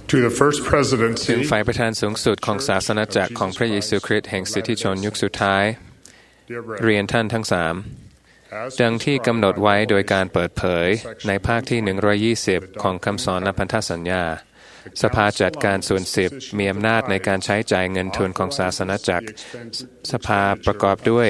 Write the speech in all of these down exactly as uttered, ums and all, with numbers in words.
to the first ถึง presidency ฝ่ายประธานสูงสุดของศาสนาจักรของพระเยซูคริสต์แห่งสิทธิชนยุคสุดท้าย dear เรีย brethren, นท่านทั้งสาม as ดังที่กำหนด prescribed ไว้ by โดยการ Romans เปิดเผยในภาคที่ หนึ่งร้อยยี่สิบ ของคำสอนและพันธสัญญา สภาจัดการส่วนสิบมีอำนาจในการใช้จ่ายเงินทุนของศาสนาจักร สภาประกอบด้วย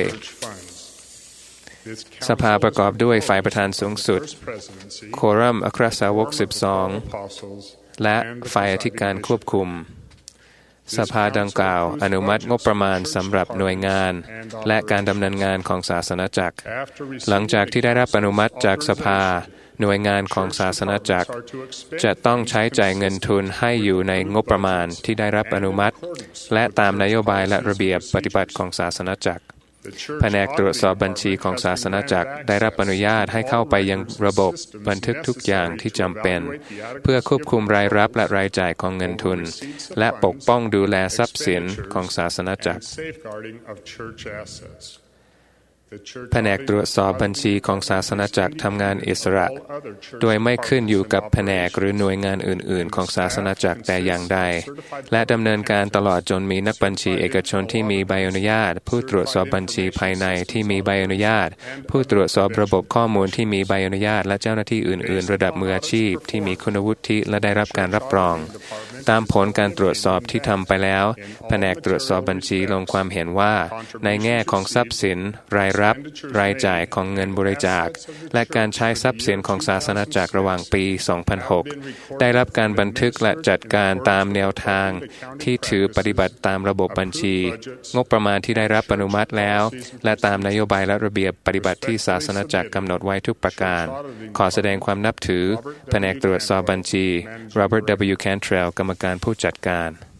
This สภาประกอบด้วยฝ่ายประธานสูงสุด first presidency, โครัมอัครสาวกสิบสอง apostles, และ and the ฝ่ายอธิการ presiding ควบ bishop. คุม สภาดังกล่าวอนุมัติงบประมาณสำหรับหน่วยงาน และการดำเนินงานของศาสนาจักร After หลัง receiving จากที่ได้รับอนุมัติจากสภา authorization, หน่วยงานของศาสนาจักร are to expend จะต้องใช้จ่ายเงินทุนให้อยู่ในงบประมาณที่ได้รับอนุมัติ และตามนโยบายและระเบียบปฏิบัติของศาสนาจักร the church แผนกตรวจสอบบัญชีของศาสนาจักรได้รับอนุญาตให้เข้าไปยังระบบบันทึกทุกอย่างที่จำเป็น เพื่อควบคุมรายรับและรายจ่ายของเงินทุน และปกป้องดูแลทรัพย์สินของศาสนาจักร and safeguarding of church assets. The church แผนกตรวจสอบบัญชีของศาสนาจักรทำงานอิสระ โดยไม่ขึ้นอยู่กับแผนกหรือหน่วยงานอื่น ๆ ของศาสนาจักรแต่อย่างใด และดำเนินการตลอดจนมีนักบัญชีเอกชนที่มีใบอนุญาต ผู้ตรวจสอบบัญชีภายในที่มีใบอนุญาต ผู้ตรวจสอบระบบข้อมูลที่มีใบอนุญาต และเจ้าหน้าที่อื่น ๆ ระดับมืออาชีพที่มีคุณวุฒิและได้รับการรับรอง ตามผลการตรวจสอบที่ทำไปแล้วแผนกตรวจสอบบัญชีลงความเห็นว่า ในแง่ของทรัพย์สิน รายรับ รายจ่ายของเงินบริจาค และการใช้ทรัพย์สินของศาสนาจักรระหว่างปี สองพันหก ได้รับการบันทึกและจัดการตามแนวทางที่ถือปฏิบัติตามระบบบัญชี งบประมาณที่ได้รับอนุมัติแล้ว และตามนโยบายและระเบียบปฏิบัติที่ศาสนาจักรกำหนดไว้ทุกประการ ขอแสดงความนับถือแผนกตรวจสอบบัญชี Robert W. Cantrell กรรมการผู้จัดการ